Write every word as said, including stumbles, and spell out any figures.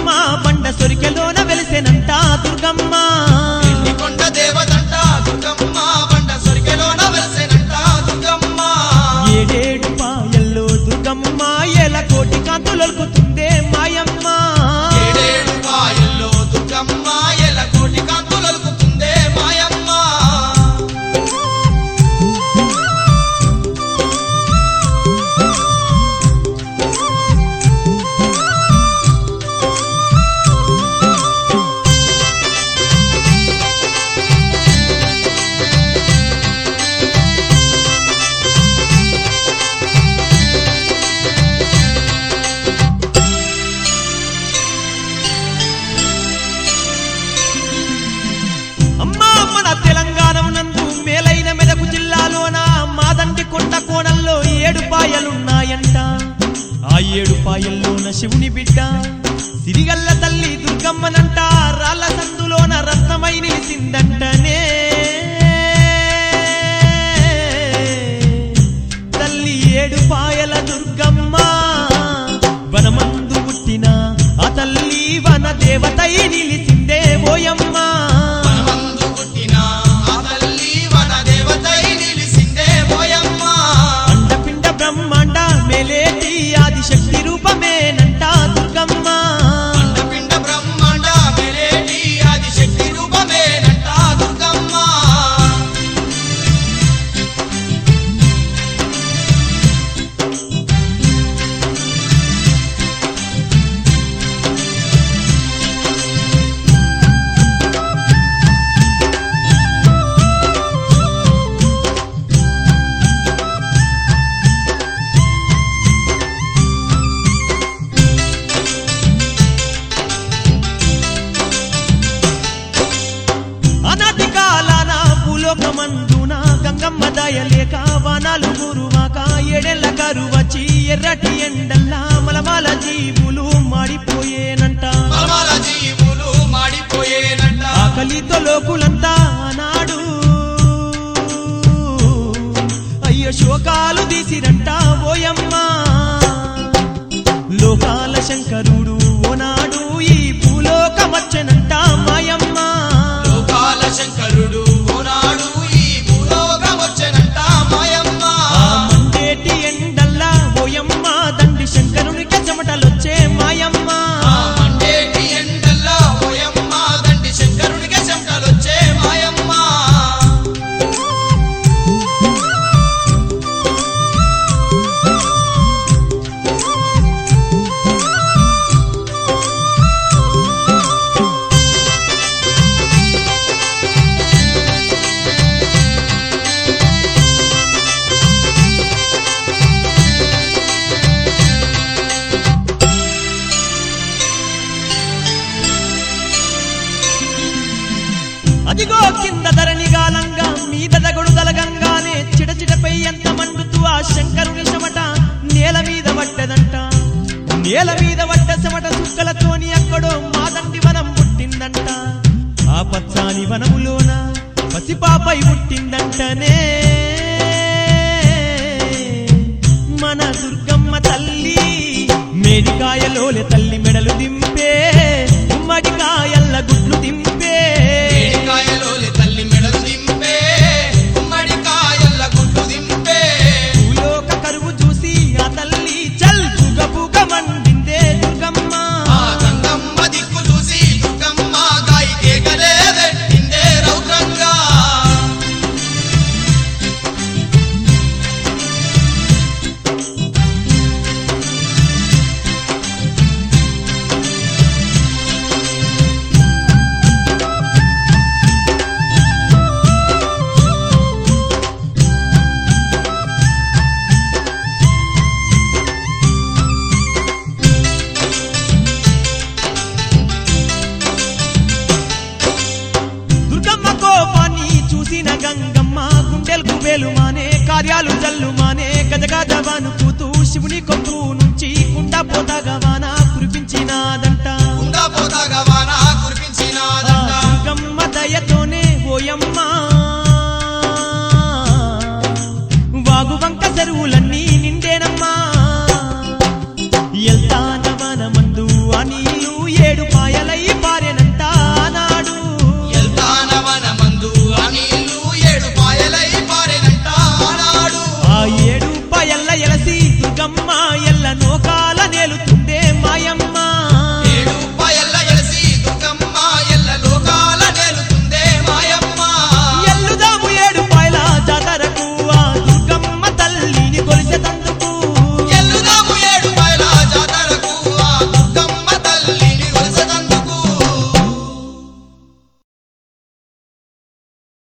దుర్గమ్మ బండ సొరికెలోన వెలిసెనంట దుర్గమ్మ కొండ దేవతంట దుర్గమ్మ బండ సొరికెలోన వెలిసెనంట దుర్గమ్మ ఏడేడు పాయల్లో దుర్గమ్మ ఎల కోటి కాంతులొలుకుతుందే మాయమ్మ ఏడేడు పాయల్లో దుర్గమ్మ ఎల కోటి కాంతులొలుకుతుందే మాయమ్మ అమ్మా మన తెలంగాణమునందు మేలైన మెదకు జిల్లాలోన మాదండి కొండ కోణంలో ఏడు పాయలున్నాయంట ఆ ఏడు పాయల్లోన శివుని బిడ్డ సిరిగల్ల తల్లి దుర్గమ్మనంట రాళ్ళ సందులోన రత్నమై నిలిసిందంటనే తల్లి ఏడు పాయల దుర్గమ్మ వనమందు పుట్టిన ఆ తల్లి వన దేవతై నిలిసిందే ఓయమ్మ వనమందు పుట్టిన ఆ తల్లి వన దేవతై నిలిసిందే ఓయమ్మ అండపిండ బ్రహ్మాండ మేలేటి ఆదిశక్తి రూపమేనంట దుర్గమ్మ అండపిండ బ్రహ్మాండ మేలేటి ఆదిశక్తి రూపమేనంట దుర్గమ్మ ఆనాటి కాలాన భూలోకమందున గంగమ్మ దయలేక వానాలు గురువాక ఏడెళ్ళ కరువచ్చి ఎర్రటి ఎండల్లా మలమాల జీవులు మాడిపోయేనంట మలమల జీవులు మాడిపోయేనంట ఆకలితో లోకులంతా ఆనాడు అయ్యో శోకాలు తీసిరంట ఓయమ్మ లోకాల శంకరుడు ఓనాడు ఈ భూలోకమచ్చనంట మాయమ్మ లోకాల శంకరుడు ఓనాడు ఈ భూలోకమొచ్చెనంట మాయమ్మ ఆ మండేటి ఎండల్లా ఓయమ్మ దండి శంకరునికి చెమటలొచ్చే మాయమ్మ ఆ మండేటి ఎండల్లో ఓయమ్మ దండి శంకరునికి చెమటలొచ్చే మాయమ్మ అదిగో కింద ధరణిగాలంగా మీద దగడు దలగంగానే చిడచిడపై ఎంత మండుతూ ఆ శంకరుని చెమట నేల మీద పడ్డదంట నేల మీద పడ్డ చెమట సుక్కలతోని అక్కడో మాదండి వనం పుట్టిందంట ఆ పచ్చాని వనములోన పసిపాపై పుట్టిందంటనే మన దుర్గమ్మ తల్లి మేడికాయలోలే తల్లి మెడలు దింపే గుమ్మడికాయల్ల గుడ్లు దింపే ఏడికాయలోలే తల్లి మెడలు దింపే గుమ్మడికాయల్ల గుడ్లు దింపే భూలోక కరువు చూసి ఆ తల్లి చల్ బుగ బుగ మండిందే దుర్గమ్మ ఆ గంగమ్మ దిక్కు చూసి దుర్గమ్మ గాయి కేకలే పెట్టిందే రౌద్రంగా దుర్గమ్మ కోపాన్ని చూసిన గంగమ్మ గుండెలకు వేలుమానే కార్యాలు జల్లుమానే గజగజవాను కూతూ శివుని కొప్పు నుంచి కుండ పోతగా వాన కురిపించినాదంట కుండ పోతాగా వాన